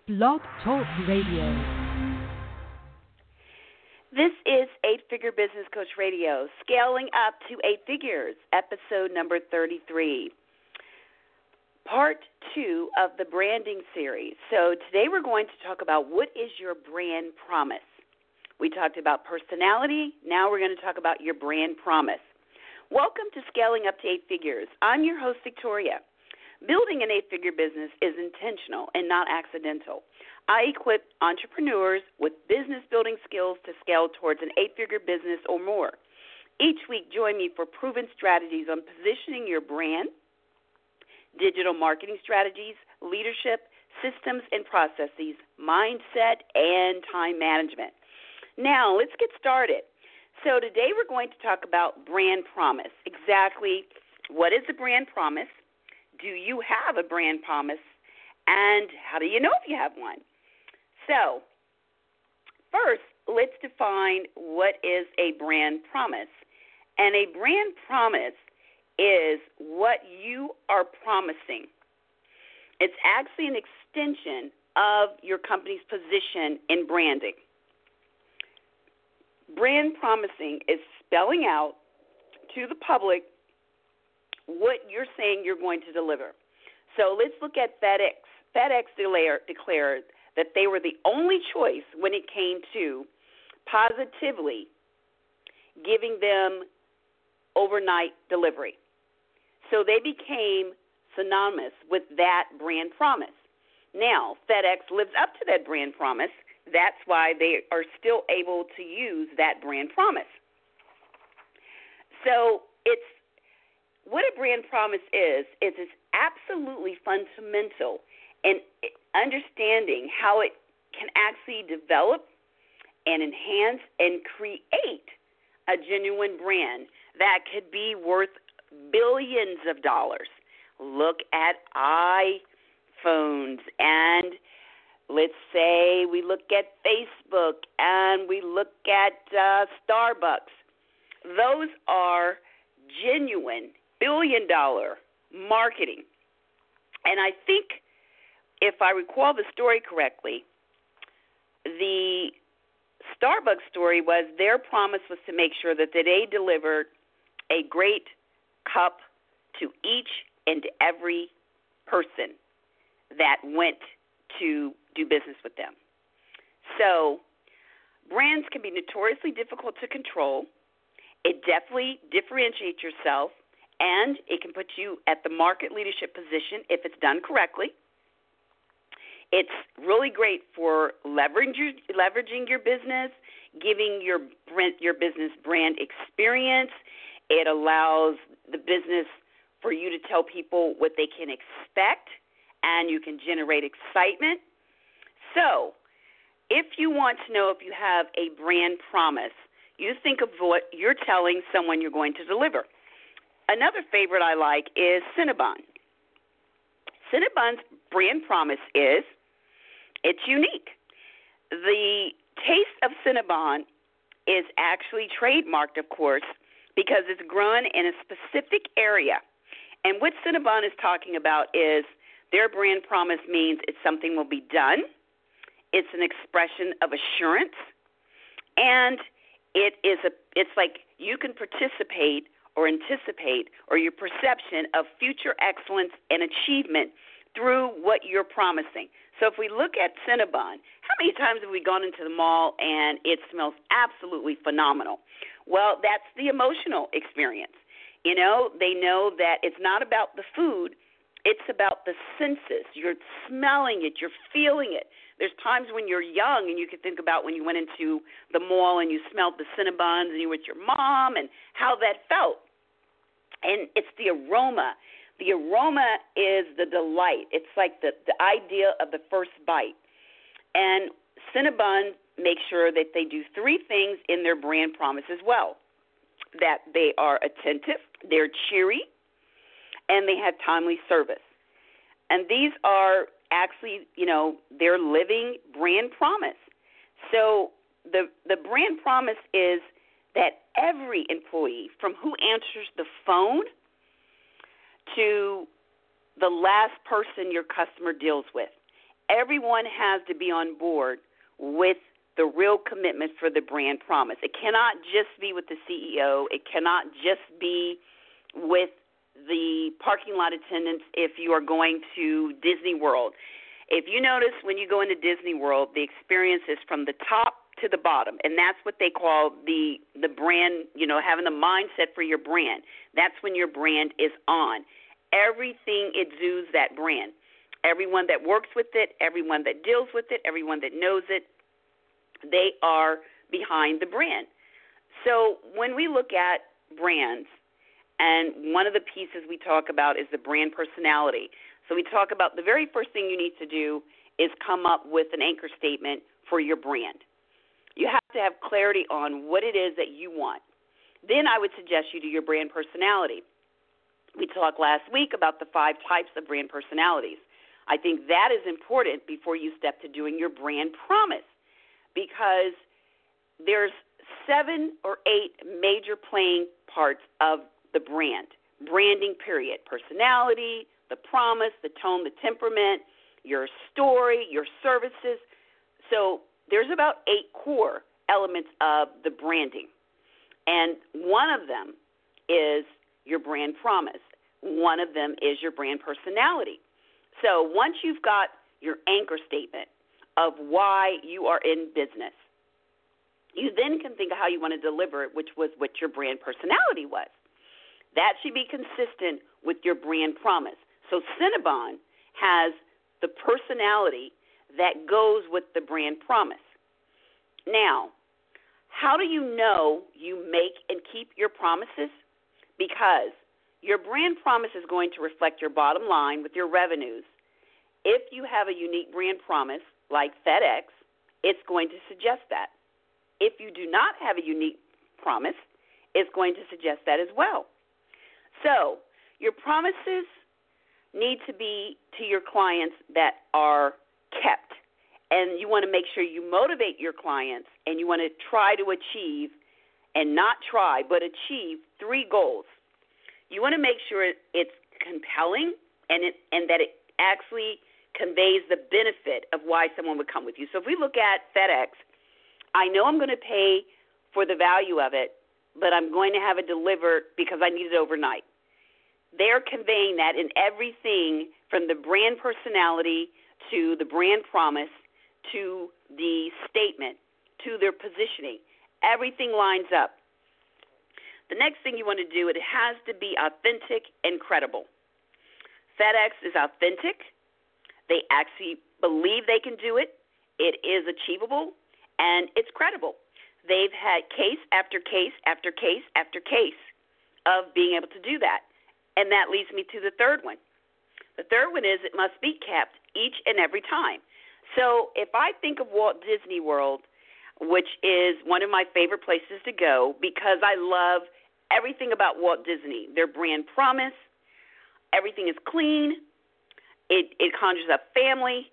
Blog Talk Radio. This is 8-Figure Business Coach Radio, Scaling Up to 8 Figures, episode number 33, part 2 of the branding series. So today we're going to talk about what is your brand promise. We talked about personality. Now we're going to talk about your brand promise. Welcome to Scaling Up to 8 Figures. I'm your host, Victoria. Building an 8-figure business is intentional and not accidental. I equip entrepreneurs with business building skills to scale towards an 8-figure business or more. Each week, join me for proven strategies on positioning your brand, digital marketing strategies, leadership, systems and processes, mindset, and time management. Now, let's get started. So today we're going to talk about brand promise. Exactly what is a brand promise? Do you have a brand promise? And how do you know if you have one? So, first, let's define what is a brand promise. And a brand promise is what you are promising. It's actually an extension of your company's position in branding. Brand promising is spelling out to the public what you're saying you're going to deliver. So let's look at FedEx. FedEx declared that they were the only choice when it came to positively giving them overnight delivery. So they became synonymous with that brand promise. Now, FedEx lives up to that brand promise. That's why they are still able to use that brand promise. So what a brand promise is it's absolutely fundamental in understanding how it can actually develop and enhance and create a genuine brand that could be worth billions of dollars. Look at iPhones, and let's say we look at Facebook and we look at Starbucks. Those are genuine billion-dollar marketing. And I think, if I recall the story correctly, the Starbucks story was their promise was to make sure that they delivered a great cup to each and every person that went to do business with them. So brands can be notoriously difficult to control. It definitely differentiates yourself, and it can put you at the market leadership position if it's done correctly. It's really great for leveraging your business, giving your business brand experience. It allows the business for you to tell people what they can expect, and you can generate excitement. So if you want to know if you have a brand promise, you think of what you're telling someone you're going to deliver. Another favorite I like is Cinnabon. Cinnabon's brand promise is it's unique. The taste of Cinnabon is actually trademarked, of course, because it's grown in a specific area. And what Cinnabon is talking about is their brand promise means it's something will be done. It's an expression of assurance, and it's like you can participate or anticipate or your perception of future excellence and achievement through what you're promising. So if we look at Cinnabon, how many times have we gone into the mall and it smells absolutely phenomenal? Well, that's the emotional experience. You know, they know that it's not about the food. It's about the senses. You're smelling it. You're feeling it. There's times when you're young and you can think about when you went into the mall and you smelled the Cinnabons and you were with your mom and how that felt. And it's the aroma. The aroma is the delight. It's like the idea of the first bite. And Cinnabon makes sure that they do 3 things in their brand promise as well, that they are attentive, they're cheery, and they have timely service. And these are actually, their living brand promise. So the brand promise is that every employee, from who answers the phone to the last person your customer deals with, everyone has to be on board with the real commitment for the brand promise. It cannot just be with the CEO. It cannot just be with the parking lot attendants if you are going to Disney World. If you notice when you go into Disney World, the experience is from the top to the bottom, and that's what they call the brand, having the mindset for your brand. That's when your brand is on. Everything exudes that brand. Everyone that works with it, everyone that deals with it, everyone that knows it, they are behind the brand. So when we look at brands, and one of the pieces we talk about is the brand personality. So we talk about the very first thing you need to do is come up with an anchor statement for your brand. You have to have clarity on what it is that you want. Then I would suggest you do your brand personality. We talked last week about the 5 types of brand personalities. I think that is important before you step to doing your brand promise, because there's 7 or 8 major playing parts of the brand. Branding, period. Personality, the promise, the tone, the temperament, your story, your services. So there's about 8 core elements of the branding. And one of them is your brand promise. One of them is your brand personality. So once you've got your anchor statement of why you are in business, you then can think of how you want to deliver it, which was what your brand personality was. That should be consistent with your brand promise. So Cinnabon has the personality that goes with the brand promise. Now, how do you know you make and keep your promises? Because your brand promise is going to reflect your bottom line with your revenues. If you have a unique brand promise, like FedEx, it's going to suggest that. If you do not have a unique promise, it's going to suggest that as well. So your promises need to be to your clients that are kept. And you want to make sure you motivate your clients, and you want to try to achieve, and not try, but achieve 3 goals. You want to make sure it's compelling and that it actually conveys the benefit of why someone would come with you. So if we look at FedEx, I know I'm going to pay for the value of it, but I'm going to have it delivered because I need it overnight. They're conveying that in everything from the brand personality to the brand promise to the statement to their positioning. Everything lines up. The next thing you want to do, it has to be authentic and credible. FedEx is authentic. They actually believe they can do it. It is achievable, and it's credible. They've had case after case after case after case of being able to do that. And that leads me to the third one. The third one is it must be kept each and every time. So if I think of Walt Disney World, which is one of my favorite places to go because I love everything about Walt Disney, their brand promise, everything is clean, it conjures up family,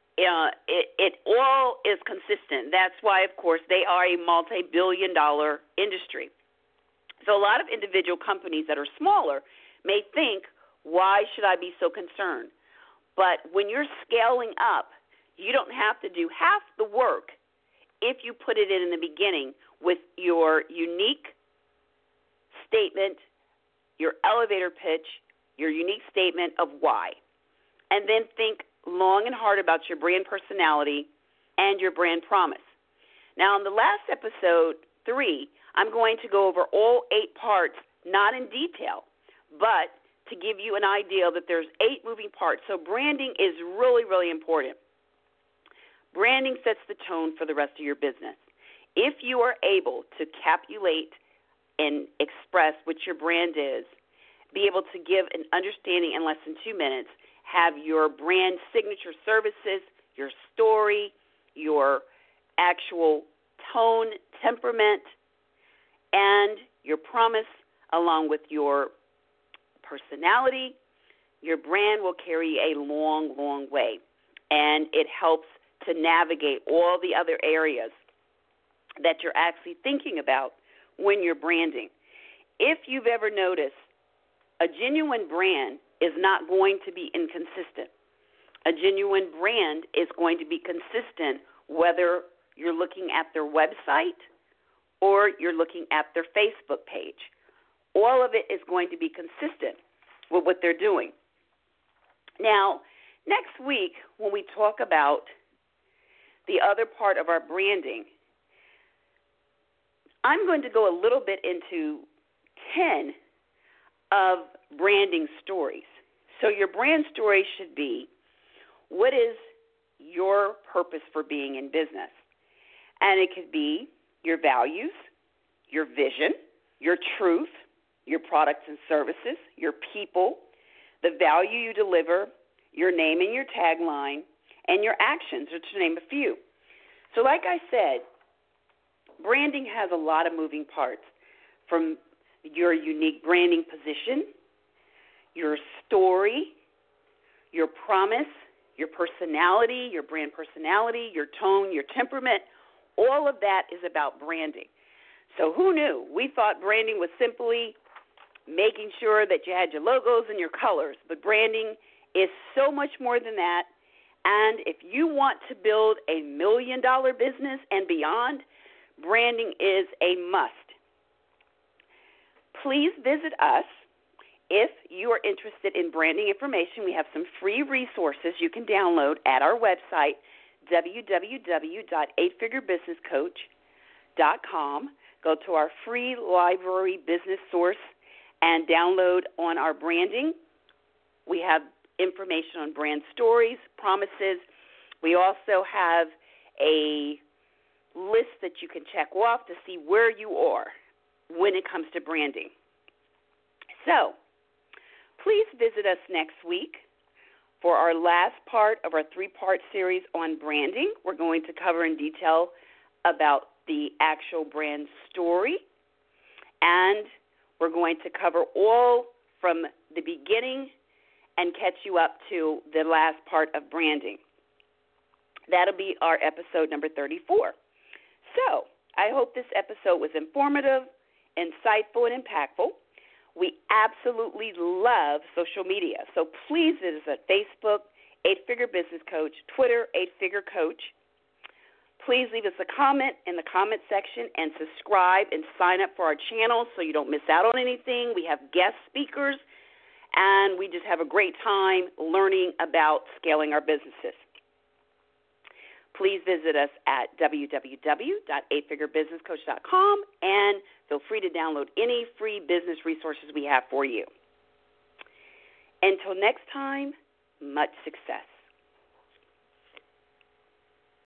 it all is consistent. That's why, of course, they are a multi-billion-dollar industry. So a lot of individual companies that are smaller may think, why should I be so concerned? But when you're scaling up, you don't have to do half the work if you put it in the beginning with your unique statement, your elevator pitch, your unique statement of why. And then think long and hard about your brand personality and your brand promise. Now, in the last episode 3, I'm going to go over all 8 parts, not in detail, but to give you an idea that there's 8 moving parts. So branding is really, really important. Branding sets the tone for the rest of your business. If you are able to capsulate and express what your brand is, be able to give an understanding in less than 2 minutes, have your brand signature services, your story, your actual tone, temperament, and your promise, along with your personality, your brand will carry a long, long way. And it helps to navigate all the other areas that you're actually thinking about when you're branding. If you've ever noticed, a genuine brand is not going to be inconsistent. A A genuine brand is going to be consistent whether you're looking at their website or you're looking at their Facebook page. All of it is going to be consistent with what they're doing. Now, next week, when we talk about the other part of our branding, I'm going to go a little bit into 10 of branding stories. So your brand story should be, what is your purpose for being in business? And it could be your values, your vision, your truth, your products and services, your people, the value you deliver, your name and your tagline, and your actions, or to name a few. So like I said, branding has a lot of moving parts, from your unique branding position, your story, your promise, your personality, your brand personality, your tone, your temperament. All of that is about branding. So who knew? We thought branding was simply making sure that you had your logos and your colors, but branding is so much more than that. And if you want to build a $1 million business and beyond, branding is a must. Please visit us if you are interested in branding information. We have some free resources you can download at our website, www.eightfigurebusinesscoach.com. Go to our free library business source and download on our branding. We have information on brand stories, promises. We also have a list that you can check off to see where you are when it comes to branding. So, please visit us next week for our last part of our 3-part series on branding. We're going to cover in detail about the actual brand story, and we're going to cover all from the beginning and catch you up to the last part of branding. That'll be our episode number 34. So, I hope this episode was informative, insightful, and impactful. We absolutely love social media, so please visit us at Facebook, 8-Figure Business Coach, Twitter, 8-Figure Coach. Please leave us a comment in the comment section and subscribe and sign up for our channel so you don't miss out on anything. We have guest speakers, and we just have a great time learning about scaling our businesses. Please visit us at www.eightfigurebusinesscoach.com and feel free to download any free business resources we have for you. Until next time, much success.